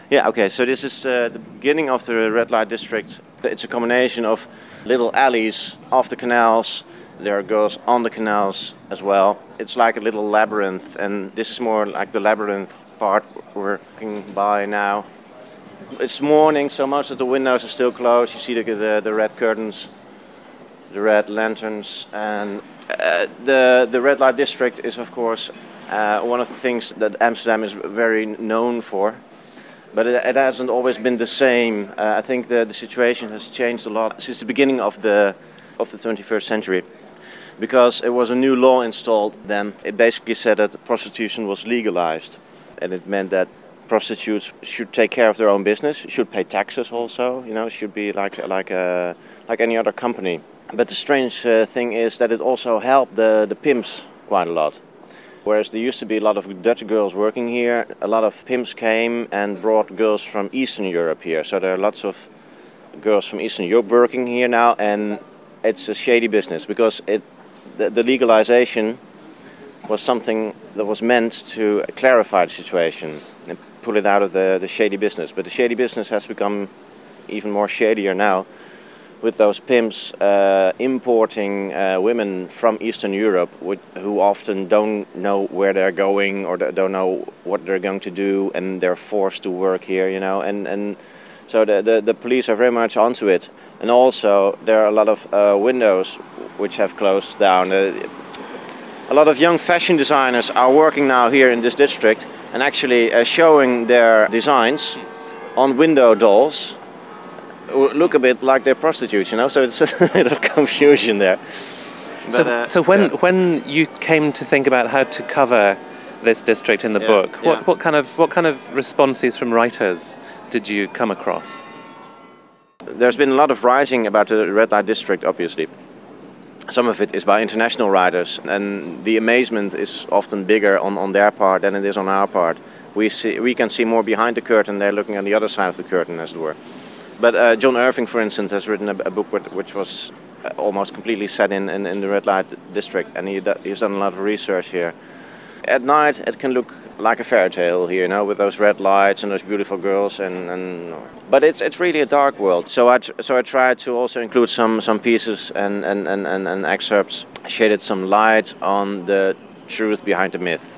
Yeah, okay, so this is the beginning of the red light district. It's a combination of little alleys off the canals. There are girls on the canals as well. It's like a little labyrinth, and this is more like the labyrinth part we're walking by now. It's morning, so most of the windows are still closed. You see the red curtains, the red lanterns, and the red light district is, of course, one of the things that Amsterdam is very known for. But it hasn't always been the same. I think the situation has changed a lot since the beginning of the 21st century. Because it was a new law installed then. It basically said that prostitution was legalized. And it meant that prostitutes should take care of their own business, should pay taxes also, should be like any other company. But the strange thing is that it also helped the pimps quite a lot. Whereas there used to be a lot of Dutch girls working here, a lot of pimps came and brought girls from Eastern Europe here. So there are lots of girls from Eastern Europe working here now, and it's a shady business because the legalization was something that was meant to clarify the situation and pull it out of the shady business. But the shady business has become even more shadier now, with those pimps importing women from Eastern Europe who often don't know where they're going or don't know what they're going to do, and they're forced to work here, and so the police are very much onto it. And also there are a lot of windows which have closed down. A lot of young fashion designers are working now here in this district and actually showing their designs on window dolls. Look a bit like they're prostitutes, so it's a bit of confusion there. But, so when you came to think about how to cover this district in the book, what kind of responses from writers did you come across? There's been a lot of writing about the red light district, obviously. Some of it is by international writers, and the amazement is often bigger on their part than it is on our part. We can see more behind the curtain. They're looking on the other side of the curtain, as it were. But John Irving, for instance, has written a book which was almost completely set in the red light district, and he's done a lot of research here. At night, it can look like a fairy tale here, with those red lights and those beautiful girls, but it's really a dark world. So I tried to also include some pieces and excerpts, shaded some light on the truth behind the myth.